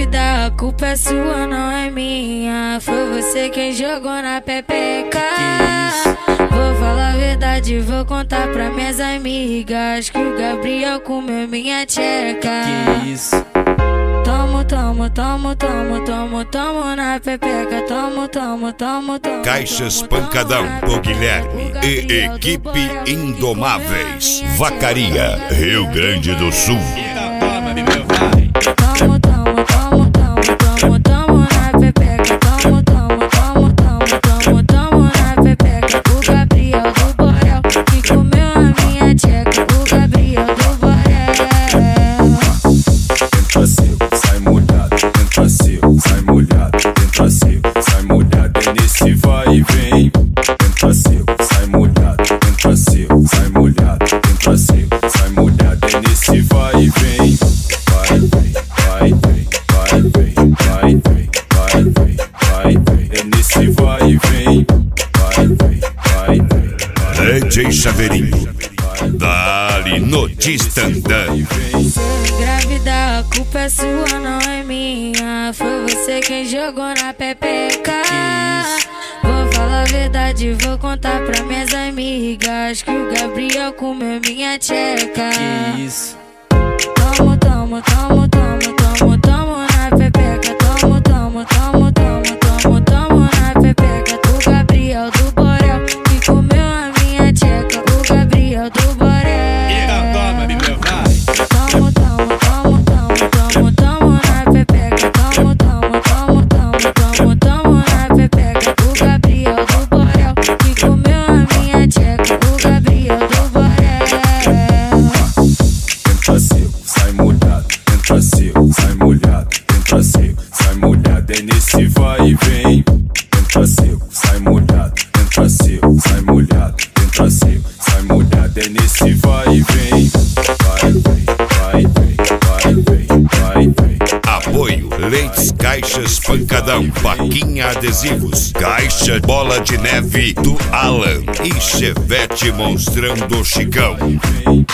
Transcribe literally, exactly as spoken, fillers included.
Grávida, a culpa é sua, não é minha. Foi você quem jogou na pepeca. Vou falar a verdade, vou contar pra minhas amigas que o Gabriel comeu minha tcheca. Que isso? Tomo, tomo, tomo, tomo, tomo, tomo na pepeca. Tomo, tomo, tomo, tomo. Caixas Pancadão do Guilherme e equipe Indomáveis. Vacaria, Rio Grande do Sul. Tomo, tomo, tomo, tomo, tomo, tomo na pepeca. Tomo, tomo, tomo, tomo, tomo, tomo na pepeca. O Gabriel do Borel que comeu a minha tcheca. O Gabriel do Borel. Entra seco, sai molhado. Entra seco, sai molhado. Entra seco, sai molhado. É nesse vai e vem. Entra seco, sai molhado. Entra seco, sai molhado. Entra seco, sai molhado. É nesse vai e vem. Vai, vem, vai, vem, vai, vem, vai, vem, vai, vem, vai, vem. É nesse vai e vem. Vai, vem, vai, vem. D J Chaveirinho, dali no Distandã. Grávida, a culpa é sua, não é minha. Foi você quem jogou na pepeca. Vou falar a verdade, vou contar pra minhas amigas que o Gabriel comeu minha tcheca. Que isso? Tomo, tomo, tomo, tomo, tomo, tomo na pepeca. Tomo, tomo, tomo, tomo, tomo, tomo na pepeca. O Gabriel do Borel que comeu a minha tcheca. O Gabriel do Borel. Tomo, tomo, tomo, tomo, tomo, tomo na pepeca. Tomo, tomo, tomo, tomo, tomo, tomo na pepeca. O Gabriel do Borel que comeu a minha tcheca. O Gabriel do Borel. Entra seco, sai molhado. Entra seco, sai molhado. Entra seco, sai molhado. É nesse vai e vem. Entra seco, sai molhado. Entra seco, sai molhado. Entra seco, sai molhado. É nesse vai e vem. Vai, vem, vai, vem, vai, vem, vai, vem. Apoio Lentes Caixas Pancadão, Vaquinha Adesivos, Caixa Bola de Neve do Alan e Chevette Monstrão do Chicão. Vem.